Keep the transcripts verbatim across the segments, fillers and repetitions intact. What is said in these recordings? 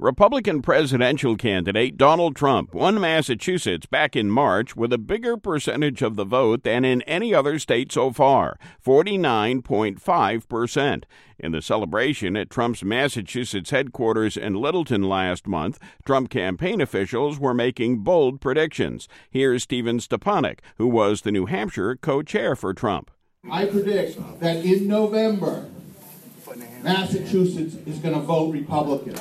Republican presidential candidate Donald Trump won Massachusetts back in March with a bigger percentage of the vote than in any other state so far, forty-nine point five percent. In the celebration at Trump's Massachusetts headquarters in Littleton last month, Trump campaign officials were making bold predictions. Here's Stephen Stepanek, who was the New Hampshire co-chair for Trump. I predict that in November, Massachusetts is going to vote Republican.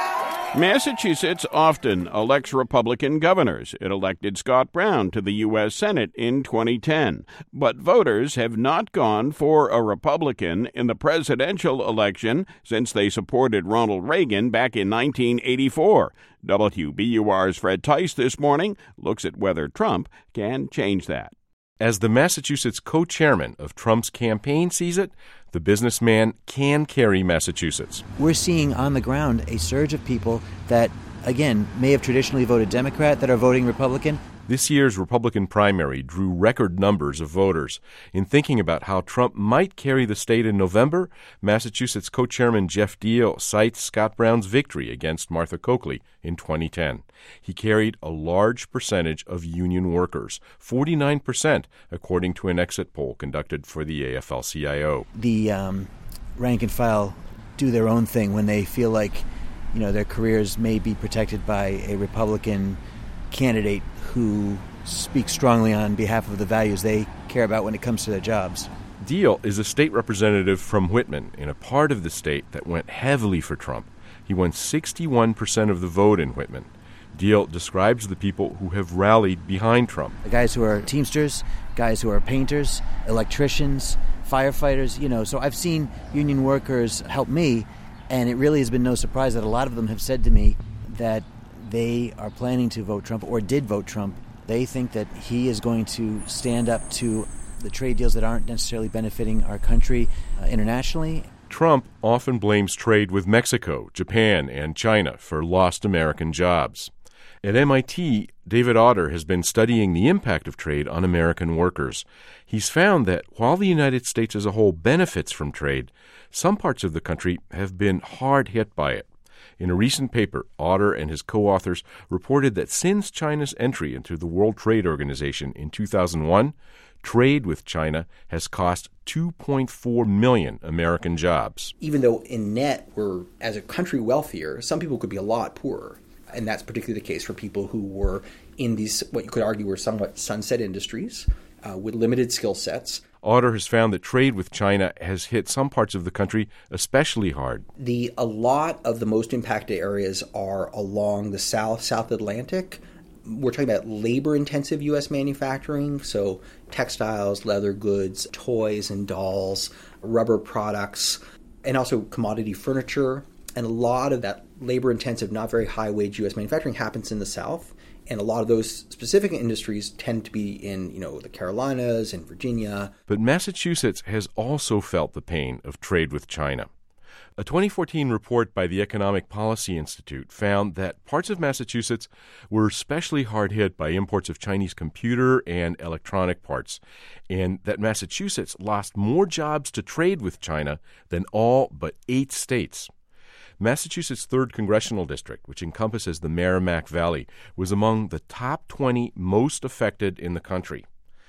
Massachusetts often elects Republican governors. It elected Scott Brown to the U S Senate in twenty ten. But voters have not gone for a Republican in the presidential election since they supported Ronald Reagan back in nineteen eighty-four. W B U R's Fred Tice this morning looks at whether Trump can change that. As the Massachusetts co-chairman of Trump's campaign sees it, the businessman can carry Massachusetts. We're seeing on the ground a surge of people that, again, may have traditionally voted Democrat that are voting Republican. This year's Republican primary drew record numbers of voters. In thinking about how Trump might carry the state in November, Massachusetts co-chairman Jeff Diehl cites Scott Brown's victory against Martha Coakley in twenty ten. He carried a large percentage of union workers, forty-nine percent, according to an exit poll conducted for the A F L C I O. The um, rank and file do their own thing when they feel like, you know, their careers may be protected by a Republican candidate who speaks strongly on behalf of the values they care about when it comes to their jobs. Diehl is a state representative from Whitman in a part of the state that went heavily for Trump. He won sixty-one percent of the vote in Whitman. Diehl describes the people who have rallied behind Trump. The guys who are Teamsters, guys who are painters, electricians, firefighters, you know, so I've seen union workers help me, and it really has been no surprise that a lot of them have said to me that they are planning to vote Trump or did vote Trump. They think that he is going to stand up to the trade deals that aren't necessarily benefiting our country uh, internationally. Trump often blames trade with Mexico, Japan, and China for lost American jobs. At M I T, David Autor has been studying the impact of trade on American workers. He's found that while the United States as a whole benefits from trade, some parts of the country have been hard hit by it. In a recent paper, Autor and his co-authors reported that since China's entry into the World Trade Organization in two thousand one, trade with China has cost two point four million American jobs. Even though in net we're, as a country, wealthier, some people could be a lot poorer. And that's particularly the case for people who were in these, what you could argue were somewhat sunset industries uh, with limited skill sets. Autor has found that trade with China has hit some parts of the country especially hard. The a lot of the most impacted areas are along the South, South Atlantic. We're talking about labor-intensive U S manufacturing, so textiles, leather goods, toys and dolls, rubber products, and also commodity furniture. And a lot of that labor-intensive, not very high-wage U S manufacturing happens in the South. And a lot of those specific industries tend to be in, you know, the Carolinas and Virginia. But Massachusetts has also felt the pain of trade with China. A twenty fourteen report by the Economic Policy Institute found that parts of Massachusetts were especially hard hit by imports of Chinese computer and electronic parts, and that Massachusetts lost more jobs to trade with China than all but eight states. Massachusetts' third Congressional District, which encompasses the Merrimack Valley, was among the top twenty most affected in the country.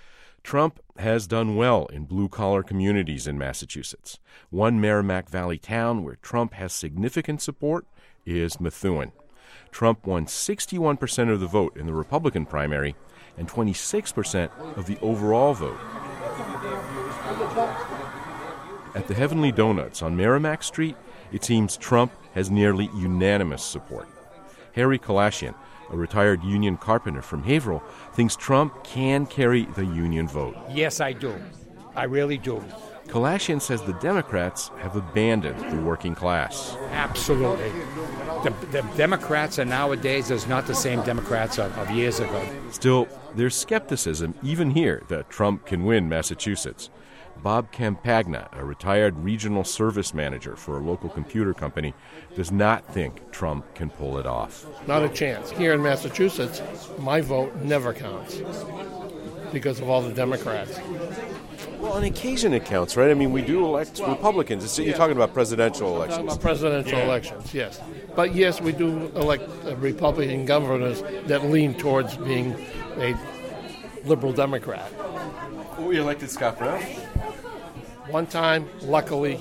Trump has done well in blue-collar communities in Massachusetts. One Merrimack Valley town where Trump has significant support is Methuen. Trump won sixty-one percent of the vote in the Republican primary and twenty-six percent of the overall vote. At the Heavenly Donuts on Merrimack Street, it seems Trump has nearly unanimous support. Harry Kalashian, a retired union carpenter from Haverhill, thinks Trump can carry the union vote. Yes, I do. I really do. Kalashian says the Democrats have abandoned the working class. Absolutely. The, the Democrats are nowadays is not the same Democrats of, of years ago. Still, there's skepticism even here that Trump can win Massachusetts. Bob Campagna, a retired regional service manager for a local computer company, does not think Trump can pull it off. Not a chance. Here in Massachusetts, my vote never counts because of all the Democrats. Well, on occasion it counts, right? I mean, we do elect well, Republicans. It's, yeah. You're talking about presidential elections. Talking about presidential yeah. elections, yes. But yes, we do elect uh, Republican governors that lean towards being a liberal Democrat. Well, we elected Scott Brown. One time, luckily.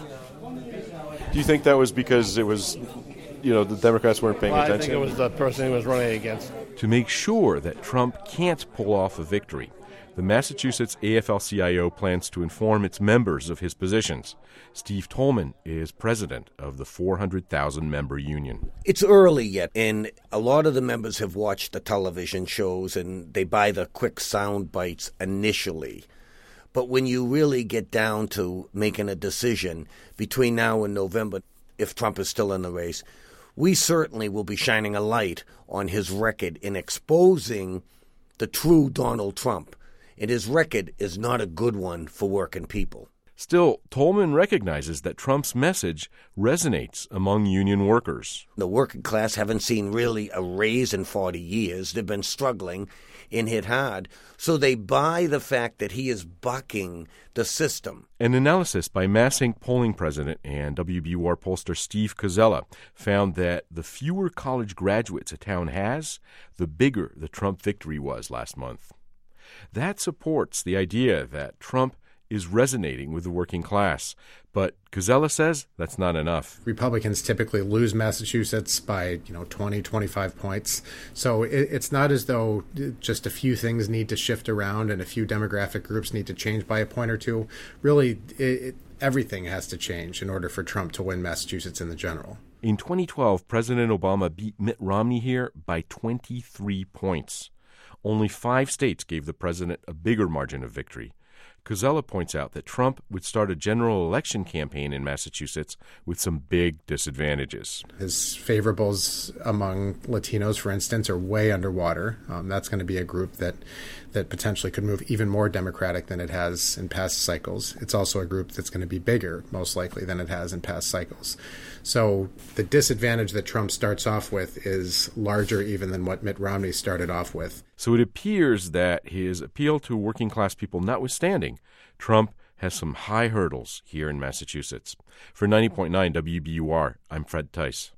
Do you think that was because it was, you know, the Democrats weren't paying well, attention? I think it was the person he was running against. To make sure that Trump can't pull off a victory, the Massachusetts A F L C I O plans to inform its members of his positions. Steve Tolman is president of the four hundred thousand member union. It's early yet, and a lot of the members have watched the television shows, and they buy the quick sound bites initially. But when you really get down to making a decision between now and November, if Trump is still in the race, we certainly will be shining a light on his record in exposing the true Donald Trump. And his record is not a good one for working people. Still, Tolman recognizes that Trump's message resonates among union workers. The working class haven't seen really a raise in forty years. They've been struggling and hit hard. So they buy the fact that he is bucking the system. An analysis by MassInc polling president and W B U R pollster Steve Koczela found that the fewer college graduates a town has, the bigger the Trump victory was last month. That supports the idea that Trump is resonating with the working class. But Koczela says that's not enough. Republicans typically lose Massachusetts by, you know, twenty, twenty-five points. So it, it's not as though just a few things need to shift around and a few demographic groups need to change by a point or two. Really, it, it, everything has to change in order for Trump to win Massachusetts in the general. In twenty twelve, President Obama beat Mitt Romney here by twenty-three points. Only five states gave the president a bigger margin of victory. Koczela points out that Trump would start a general election campaign in Massachusetts with some big disadvantages. His favorables among Latinos, for instance, are way underwater. Um, that's going to be a group that, that potentially could move even more Democratic than it has in past cycles. It's also a group that's going to be bigger, most likely, than it has in past cycles. So the disadvantage that Trump starts off with is larger even than what Mitt Romney started off with. So it appears that his appeal to working class people notwithstanding, Trump has some high hurdles here in Massachusetts. For ninety point nine W B U R, I'm Fred Tice.